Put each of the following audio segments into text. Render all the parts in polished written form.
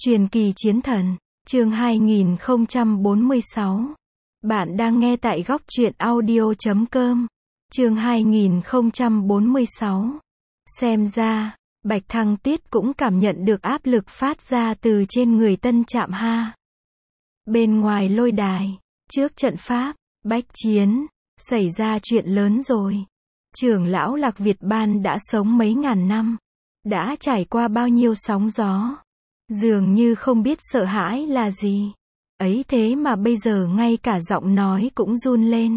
Truyền kỳ chiến thần, chương 2046. Bạn đang nghe tại góc truyện audio.com. Chương 2046. Xem ra, Bạch Thăng Tuyết cũng cảm nhận được áp lực phát ra từ trên người Tân Trạm ha. Bên ngoài lôi đài, trước trận pháp, bách chiến, xảy ra chuyện lớn rồi. Trưởng lão Lạc Việt Ban đã sống mấy ngàn năm, đã trải qua bao nhiêu sóng gió, dường như không biết sợ hãi là gì. Ấy thế mà bây giờ ngay cả giọng nói cũng run lên.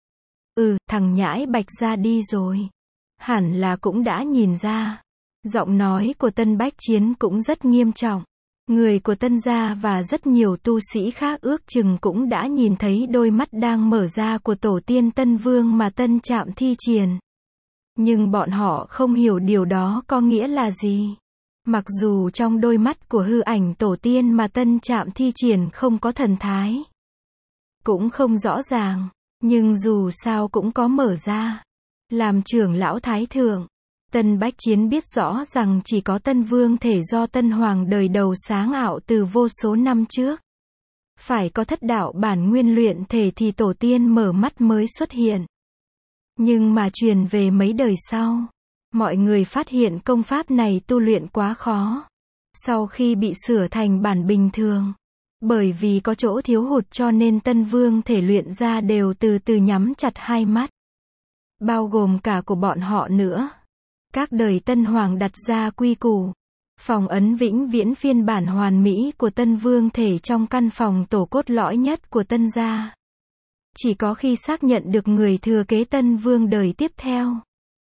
Thằng nhãi Bạch ra đi rồi. Hẳn là cũng đã nhìn ra. Giọng nói của Tân Bách Chiến cũng rất nghiêm trọng. Người của Tân gia và rất nhiều tu sĩ khác ước chừng cũng đã nhìn thấy đôi mắt đang mở ra của tổ tiên Tân Vương mà Tân Trạm thi triển. Nhưng bọn họ không hiểu điều đó có nghĩa là gì. Mặc dù trong đôi mắt của hư ảnh tổ tiên mà Tân Trạm thi triển không có thần thái, cũng không rõ ràng, nhưng dù sao cũng có mở ra. Làm trưởng lão Thái Thượng, Tân Bách Chiến biết rõ rằng chỉ có Tân Vương thể do Tân Hoàng đời đầu sáng ảo từ vô số năm trước. Phải có thất đạo bản nguyên luyện thể thì tổ tiên mở mắt mới xuất hiện. Nhưng mà truyền về mấy đời sau, mọi người phát hiện công pháp này tu luyện quá khó. Sau khi bị sửa thành bản bình thường, bởi vì có chỗ thiếu hụt cho nên Tân Vương thể luyện ra đều từ từ nhắm chặt hai mắt. Bao gồm cả của bọn họ nữa. Các đời Tân Hoàng đặt ra quy củ, phòng ấn vĩnh viễn phiên bản hoàn mỹ của Tân Vương thể trong căn phòng tổ cốt lõi nhất của Tân gia. Chỉ có khi xác nhận được người thừa kế Tân Vương đời tiếp theo,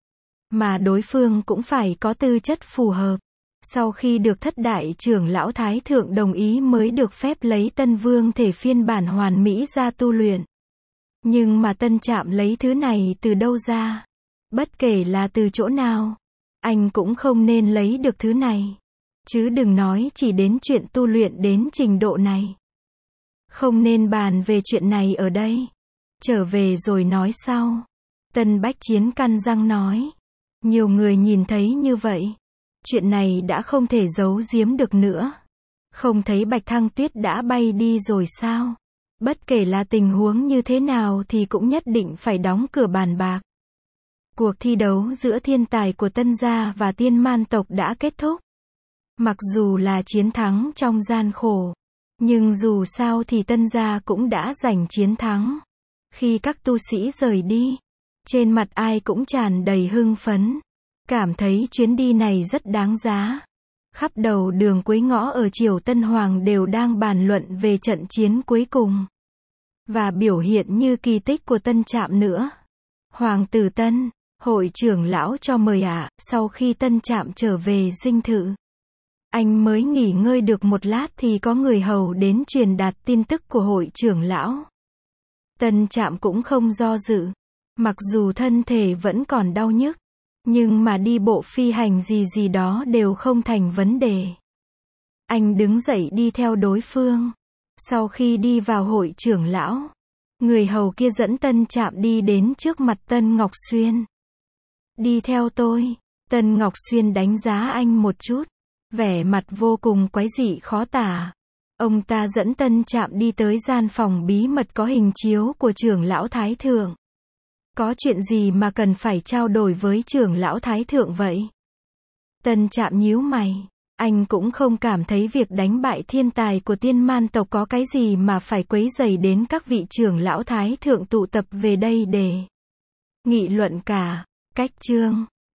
mà đối phương cũng phải có tư chất phù hợp. Sau khi được thất đại trưởng lão Thái Thượng đồng ý mới được phép lấy Tân Vương thể phiên bản hoàn mỹ ra tu luyện. Nhưng mà Tân Trạm lấy thứ này từ đâu ra? Bất kể là từ chỗ nào, anh cũng không nên lấy được thứ này. Chứ đừng nói chỉ đến chuyện tu luyện đến trình độ này. Không nên bàn về chuyện này ở đây. Trở về rồi nói sau. Tân Bách Chiến căn răng nói. Nhiều người nhìn thấy như vậy. Chuyện này đã không thể giấu giếm được nữa. Không thấy Bạch Thăng Tuyết đã bay đi rồi sao? Bất kể là tình huống như thế nào thì cũng nhất định phải đóng cửa bàn bạc. Cuộc thi đấu giữa thiên tài của Tân gia và Tiên Man tộc đã kết thúc. Mặc dù là chiến thắng trong gian khổ, nhưng dù sao thì Tân gia cũng đã giành chiến thắng. Khi các tu sĩ rời đi, trên mặt ai cũng tràn đầy hưng phấn. Cảm thấy chuyến đi này rất đáng giá. Khắp đầu đường cuối ngõ ở triều Tân Hoàng đều đang bàn luận về trận chiến cuối cùng. Và biểu hiện như kỳ tích của Tân Trạm nữa. Hoàng tử Tân, hội trưởng lão cho mời ạ. Sau khi Tân Trạm trở về dinh thự, anh mới nghỉ ngơi được một lát thì có người hầu đến truyền đạt tin tức của hội trưởng lão. Tân Trạm cũng không do dự. Mặc dù thân thể vẫn còn đau nhức, nhưng mà đi bộ phi hành gì đó đều không thành vấn đề. Anh đứng dậy đi theo đối phương. Sau khi đi vào hội trưởng lão, người hầu kia dẫn Tân Trạm đi đến trước mặt Tân Ngọc Xuyên. Đi theo tôi. Tân Ngọc Xuyên đánh giá anh một chút, vẻ mặt vô cùng quái dị khó tả. Ông ta dẫn Tân Trạm đi tới gian phòng bí mật có hình chiếu của trưởng lão Thái Thượng. Có chuyện gì mà cần phải trao đổi với trưởng lão Thái Thượng vậy? Tân Trạm nhíu mày. Anh cũng không cảm thấy việc đánh bại thiên tài của Tiên Man tộc có cái gì mà phải quấy rầy đến các vị trưởng lão Thái Thượng tụ tập về đây để nghị luận cả. Cách chương